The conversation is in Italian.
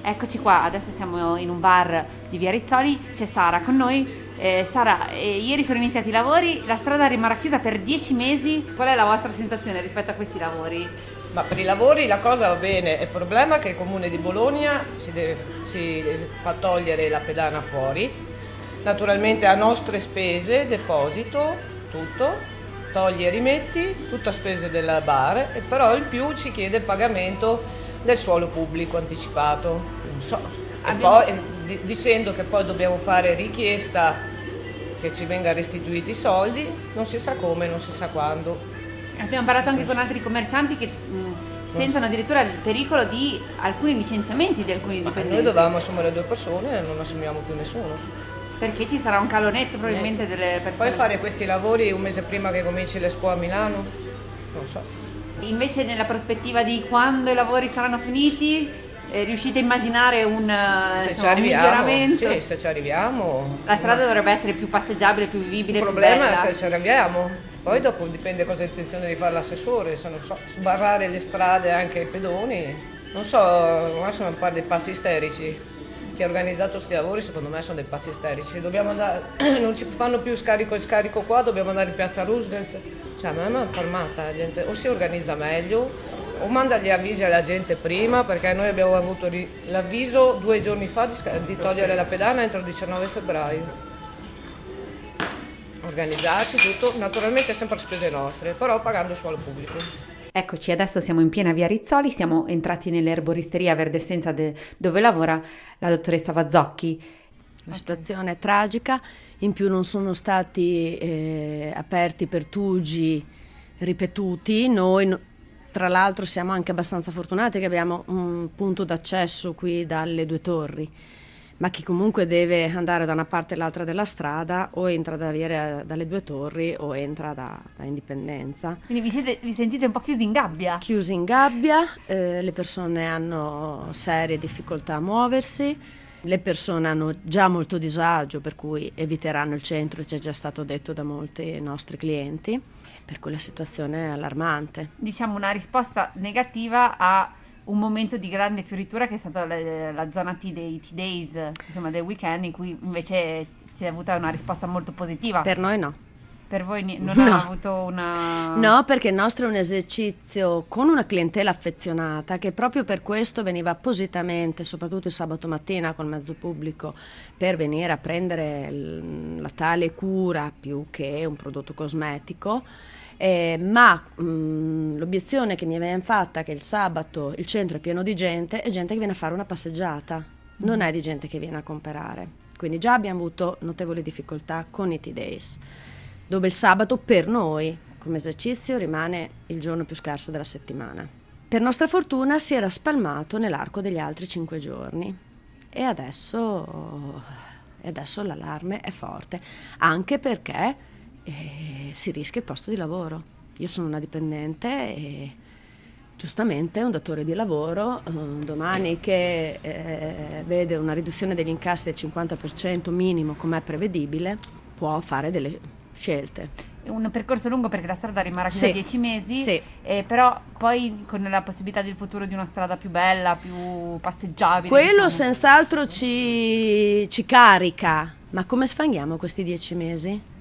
Eccoci qua, adesso siamo in un bar di Via Rizzoli, c'è Sara con noi. Sara, ieri sono iniziati i lavori, la strada rimarrà chiusa per 10 mesi. Qual è la vostra sensazione rispetto a questi lavori? Ma per i lavori la cosa va bene, il problema è che il comune di Bologna si fa togliere la pedana fuori, naturalmente a nostre spese, deposito, tutto, togli e rimetti, tutto a spese della bar, e però in più ci chiede il pagamento del suolo pubblico anticipato. Non so. E poi dicendo che poi dobbiamo fare richiesta che ci venga restituiti i soldi, non si sa come, non si sa quando. Abbiamo parlato anche con altri commercianti che sentono addirittura il pericolo di alcuni licenziamenti di alcuni dipendenti. Noi dovevamo assumere 2 persone e non assumiamo più nessuno. Perché ci sarà un calonetto probabilmente delle persone. Poi fare questi lavori un mese prima che cominci l'Expo a Milano? Non so. Invece nella prospettiva di quando i lavori saranno finiti, riuscite a immaginare un miglioramento? Sì, se ci arriviamo. La strada dovrebbe essere più passeggiabile, più vivibile, Il più problema bella. è se ci arriviamo. Poi dopo dipende cosa ha intenzione di fare l'assessore, se non so, sbarrare le strade anche ai pedoni. Non so, ma sono un po' dei pazzi isterici. Chi ha organizzato questi lavori secondo me sono dei pazzi isterici. Dobbiamo andare, non ci fanno più scarico e scarico qua, dobbiamo andare in piazza Roosevelt. Cioè, a me è una palmata la gente, o si organizza meglio, o manda gli avvisi alla gente prima, perché noi abbiamo avuto l'avviso 2 giorni fa di togliere la pedana entro il 19 febbraio. Organizzarci tutto, naturalmente sempre a spese nostre, però pagando suolo pubblico. Eccoci, adesso siamo in piena Via Rizzoli, siamo entrati nell'erboristeria Verde Essenza dove lavora la dottoressa Vazzocchi. La situazione è tragica, in più non sono stati aperti pertugi ripetuti. Noi tra l'altro siamo anche abbastanza fortunati che abbiamo un punto d'accesso qui dalle 2 torri, ma chi comunque deve andare da una parte e l'altra della strada o entra dalle 2 torri o entra da Indipendenza. Quindi vi sentite un po' chiusi in gabbia? Chiusi in gabbia, le persone hanno serie difficoltà a muoversi, le persone hanno già molto disagio, per cui eviteranno il centro, ci è già stato detto da molti nostri clienti, per cui la situazione è allarmante. Diciamo una risposta negativa a un momento di grande fioritura che è stata la zona dei T-Days, insomma del weekend, in cui invece si è avuta una risposta molto positiva. Per noi no. Per voi non ha avuto una... No, perché il nostro è un esercizio con una clientela affezionata che proprio per questo veniva appositamente, soprattutto il sabato mattina col mezzo pubblico, per venire a prendere la tale cura più che un prodotto cosmetico. Ma l'obiezione che mi viene fatta che il sabato il centro è pieno di gente, è gente che viene a fare una passeggiata, non è di gente che viene a comprare. Quindi già abbiamo avuto notevoli difficoltà con i T-Days, dove il sabato per noi come esercizio rimane il giorno più scarso della settimana. Per nostra fortuna si era spalmato nell'arco degli altri 5 giorni e adesso l'allarme è forte, anche perché si rischia il posto di lavoro. Io sono una dipendente e giustamente un datore di lavoro domani che vede una riduzione degli incassi del 50% minimo come è prevedibile può fare delle scelte. È un percorso lungo perché la strada rimarrà chiusa 10 mesi, sì. Però poi con la possibilità del futuro di una strada più bella, più passeggiabile. Quello senz'altro ci carica, ma come sfanghiamo questi 10 mesi?